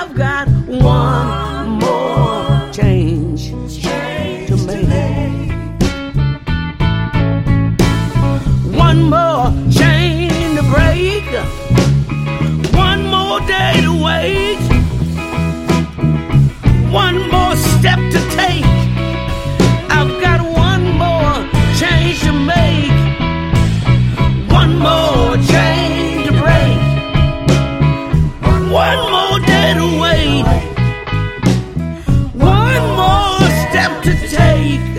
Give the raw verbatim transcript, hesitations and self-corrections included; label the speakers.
Speaker 1: I've got one more change to make. One more chain to break. One more day to wait. One more step to take. I've got one more change to make. One more chain to break. One more day to wait. One more step to take.